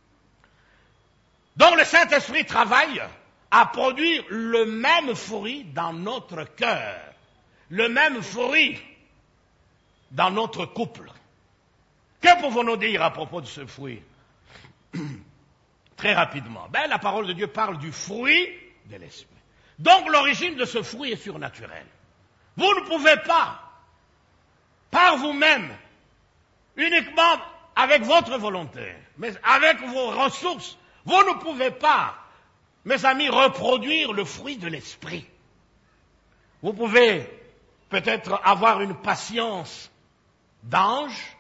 Donc le Saint-Esprit travaille à produire le même fruit dans notre cœur. Le même fruit dans notre couple. Que pouvons-nous dire à propos de ce fruit? Très rapidement. La parole de Dieu parle du fruit de l'esprit. Donc l'origine de ce fruit est surnaturelle. Vous ne pouvez pas, par vous-même, uniquement avec votre volonté, mais avec vos ressources, vous ne pouvez pas, mes amis, reproduire le fruit de l'esprit. Vous pouvez peut-être avoir une patience d'ange.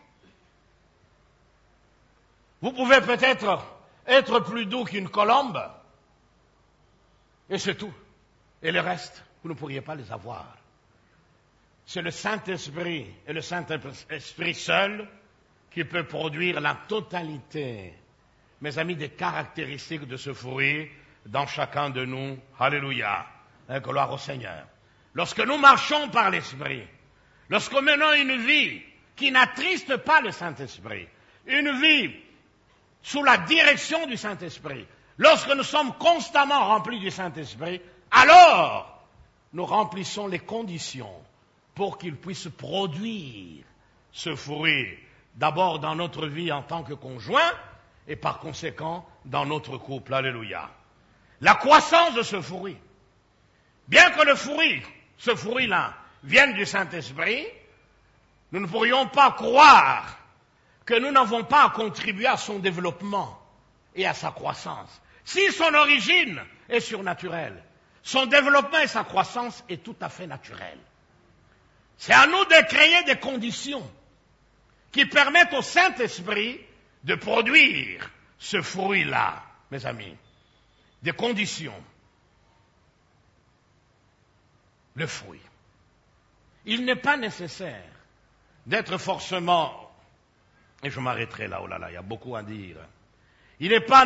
Vous pouvez peut-être être plus doux qu'une colombe. Et c'est tout. Et le reste, vous ne pourriez pas les avoir. C'est le Saint-Esprit et le Saint-Esprit seul qui peut produire la totalité, mes amis, des caractéristiques de ce fruit dans chacun de nous. Alléluia. Gloire au Seigneur. Lorsque nous marchons par l'Esprit, lorsque nous menons une vie qui n'attriste pas le Saint-Esprit, une vie sous la direction du Saint-Esprit, lorsque nous sommes constamment remplis du Saint-Esprit, alors nous remplissons les conditions pour qu'il puisse produire ce fruit, d'abord dans notre vie en tant que conjoint, et par conséquent dans notre couple. Alléluia. La croissance de ce fruit, bien que le fruit, ce fruit-là, vienne du Saint-Esprit, nous ne pourrions pas croire que nous n'avons pas à contribuer à son développement et à sa croissance. Si son origine est surnaturelle, Son développement et sa croissance est tout à fait naturel. C'est à nous de créer des conditions qui permettent au Saint-Esprit de produire ce fruit-là, mes amis. Des conditions. Le fruit. Il n'est pas nécessaire d'être forcément, et je m'arrêterai là, oh là là, il y a beaucoup à dire. Il n'est pas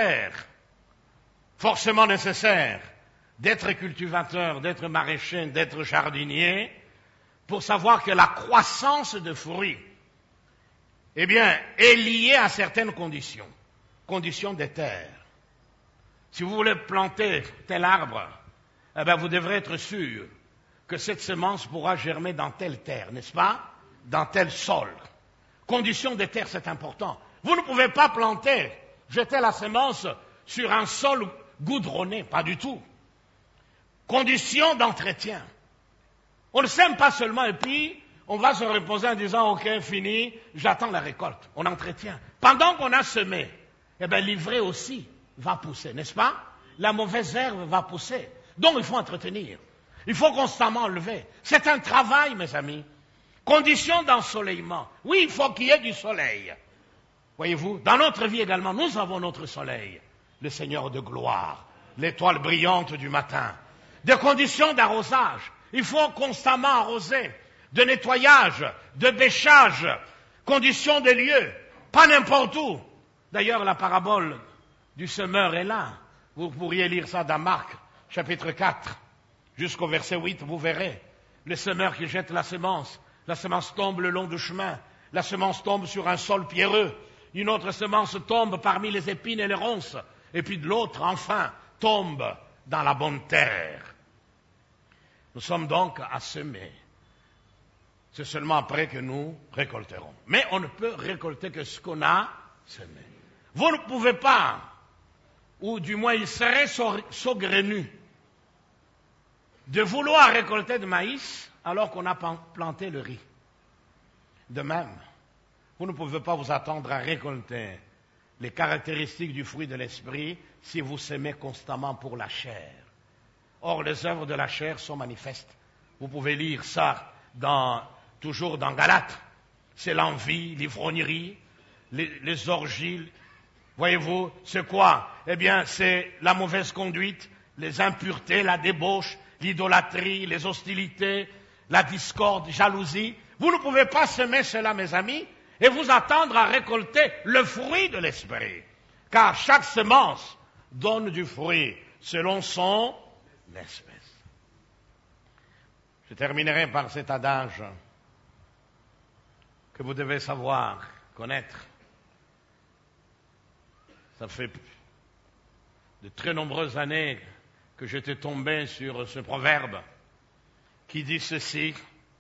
forcément nécessaire, d'être cultivateur, d'être maraîcher, d'être jardinier, pour savoir que la croissance de fruits, eh bien, est liée à certaines conditions. Conditions des terres. Si vous voulez planter tel arbre, eh bien, vous devrez être sûr que cette semence pourra germer dans telle terre, n'est-ce pas? Dans tel sol. Conditions des terres, c'est important. Vous ne pouvez pas jeter la semence sur un sol goudronné, pas du tout. Conditions d'entretien. On ne sème pas seulement et puis on va se reposer en disant « Ok, fini, j'attends la récolte ». On entretient. Pendant qu'on a semé, eh bien l'ivraie aussi va pousser, n'est-ce pas? La mauvaise herbe va pousser. Donc il faut entretenir. Il faut constamment enlever. C'est un travail, mes amis. Conditions d'ensoleillement. Oui, il faut qu'il y ait du soleil. Voyez-vous, dans notre vie également, nous avons notre soleil, le Seigneur de gloire, l'étoile brillante du matin. Des conditions d'arrosage. Il faut constamment arroser. De nettoyage, de bêchage, conditions des lieux, pas n'importe où. D'ailleurs, la parabole du semeur est là. Vous pourriez lire ça dans Marc, chapitre 4, jusqu'au verset 8, vous verrez. Le semeur qui jette la semence tombe le long du chemin, la semence tombe sur un sol pierreux, une autre semence tombe parmi les épines et les ronces, et puis de l'autre, enfin, tombe dans la bonne terre. Nous sommes donc à semer. C'est seulement après que nous récolterons. Mais on ne peut récolter que ce qu'on a semé. Vous ne pouvez pas, ou du moins il serait saugrenu, de vouloir récolter du maïs alors qu'on a planté le riz. De même, vous ne pouvez pas vous attendre à récolter les caractéristiques du fruit de l'esprit si vous semez constamment pour la chair. Or, les œuvres de la chair sont manifestes. Vous pouvez lire ça toujours dans Galates. C'est l'envie, l'ivrognerie, les orgies. Voyez-vous, c'est quoi? Eh bien, c'est la mauvaise conduite, les impuretés, la débauche, l'idolâtrie, les hostilités, la discorde, jalousie. Vous ne pouvez pas semer cela, mes amis, et vous attendre à récolter le fruit de l'esprit. Car chaque semence donne du fruit selon son espèce. Je terminerai par cet adage que vous devez savoir, connaître. Ça fait de très nombreuses années que j'étais tombé sur ce proverbe qui dit ceci: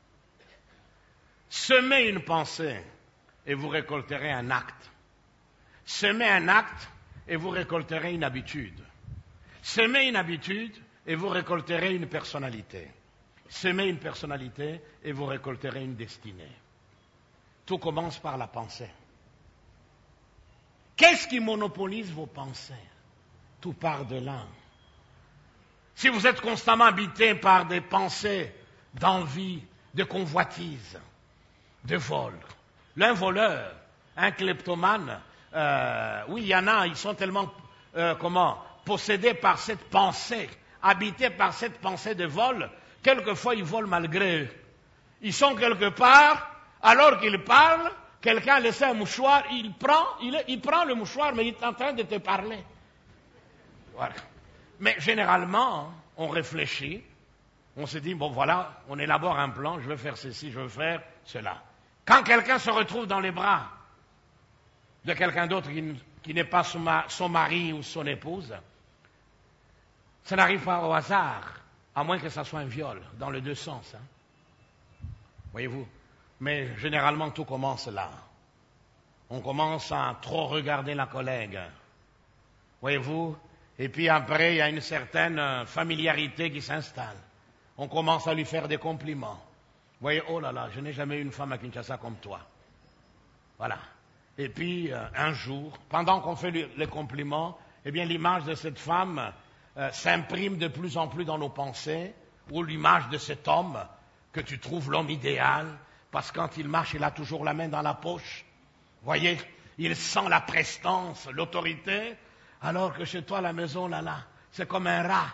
semez une pensée et vous récolterez un acte. Semez un acte et vous récolterez une habitude. Semez une habitude et vous récolterez une personnalité. Semez une personnalité et vous récolterez une destinée. Tout commence par la pensée. Qu'est-ce qui monopolise vos pensées? Tout part de là. Si vous êtes constamment habité par des pensées d'envie, de convoitise, de vol, l'un voleur, un kleptomane, oui, il y en a, ils sont tellement, possédés par cette pensée, habités par cette pensée de vol, quelquefois ils volent malgré eux. Ils sont quelque part, alors qu'ils parlent, quelqu'un a laissé un mouchoir, il prend le mouchoir, mais il est en train de te parler. Voilà. Mais généralement, on réfléchit, on se dit, bon voilà, on élabore un plan, je vais faire ceci, je vais faire cela. Quand quelqu'un se retrouve dans les bras de quelqu'un d'autre qui n'est pas son mari ou son épouse, ça n'arrive pas au hasard, à moins que ça soit un viol, dans les deux sens. Voyez-vous? Mais généralement, tout commence là. On commence à trop regarder la collègue. Voyez-vous? Et puis après, il y a une certaine familiarité qui s'installe. On commence à lui faire des compliments. Vous voyez, oh là là, je n'ai jamais eu une femme à Kinshasa comme toi. Voilà. Et puis, un jour, pendant qu'on fait les compliments, eh bien, l'image de cette femme s'imprime de plus en plus dans nos pensées, ou l'image de cet homme que tu trouves l'homme idéal, parce que quand il marche, il a toujours la main dans la poche. Voyez, il sent la prestance, l'autorité, alors que chez toi, à la maison, là, c'est comme un rat.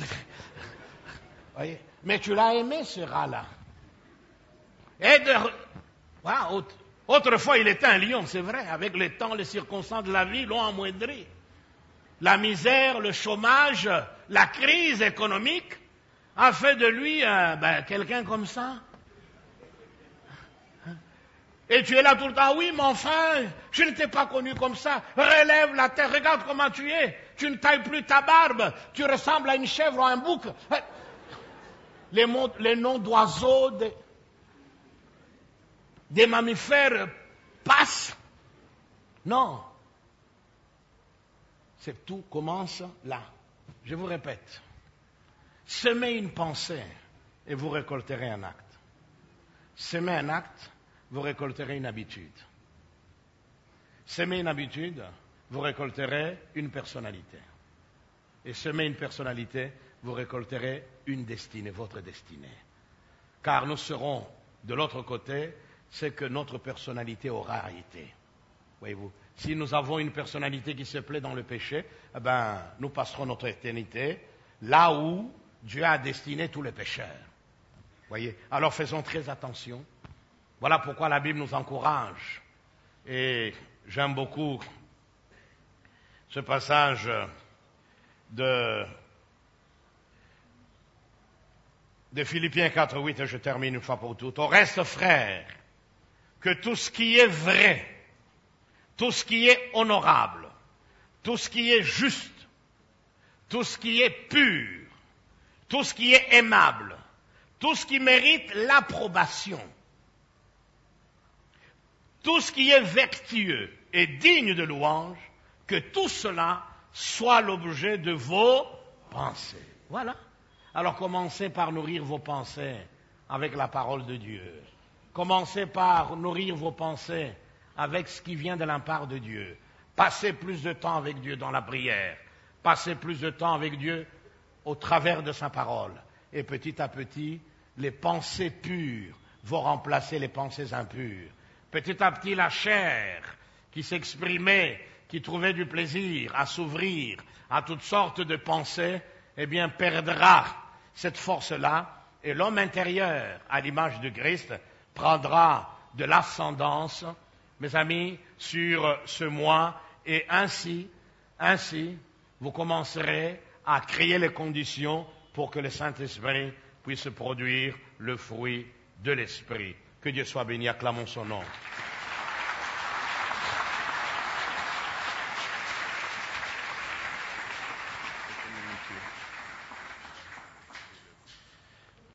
Voyez, mais tu l'as aimé, ce rat-là. Autrefois, il était un lion, c'est vrai. Avec le temps, les circonstances de la vie l'ont amoindri. La misère, le chômage, la crise économique a fait de lui quelqu'un comme ça. Et tu es là tout le temps, oui, mais enfin, je ne t'ai pas connu comme ça. Relève la tête, regarde comment tu es. Tu ne tailles plus ta barbe. Tu ressembles à une chèvre ou à un bouc. Les noms d'oiseaux, des mammifères passent. Non. C'est tout commence là. Je vous répète. Semez une pensée et vous récolterez un acte. Semez un acte, vous récolterez une habitude. Semez une habitude, vous récolterez une personnalité. Et semez une personnalité, vous récolterez une destinée, votre destinée. Car nous serons de l'autre côté, c'est que notre personnalité aura été. Voyez-vous, si nous avons une personnalité qui se plaît dans le péché, nous passerons notre éternité là où Dieu a destiné tous les pécheurs. Voyez, alors faisons très attention. Voilà pourquoi la Bible nous encourage. Et j'aime beaucoup ce passage de Philippiens 4:8, et je termine une fois pour toutes. Au reste, frères, que tout ce qui est vrai, tout ce qui est honorable, tout ce qui est juste, tout ce qui est pur, tout ce qui est aimable, tout ce qui mérite l'approbation, tout ce qui est vertueux et digne de louange, que tout cela soit l'objet de vos pensées. Voilà. Alors commencez par nourrir vos pensées avec la parole de Dieu. Commencez par nourrir vos pensées avec ce qui vient de la part de Dieu. Passez plus de temps avec Dieu dans la prière. Passez plus de temps avec Dieu au travers de sa parole. Et petit à petit, les pensées pures vont remplacer les pensées impures. Petit à petit, la chair qui s'exprimait, qui trouvait du plaisir à s'ouvrir à toutes sortes de pensées, perdra cette force-là. Et l'homme intérieur, à l'image de Christ, prendra de l'ascendance, mes amis, sur ce moi. Et ainsi, vous commencerez à créer les conditions pour que le Saint-Esprit puisse produire le fruit de l'Esprit. Que Dieu soit béni, acclamons son nom.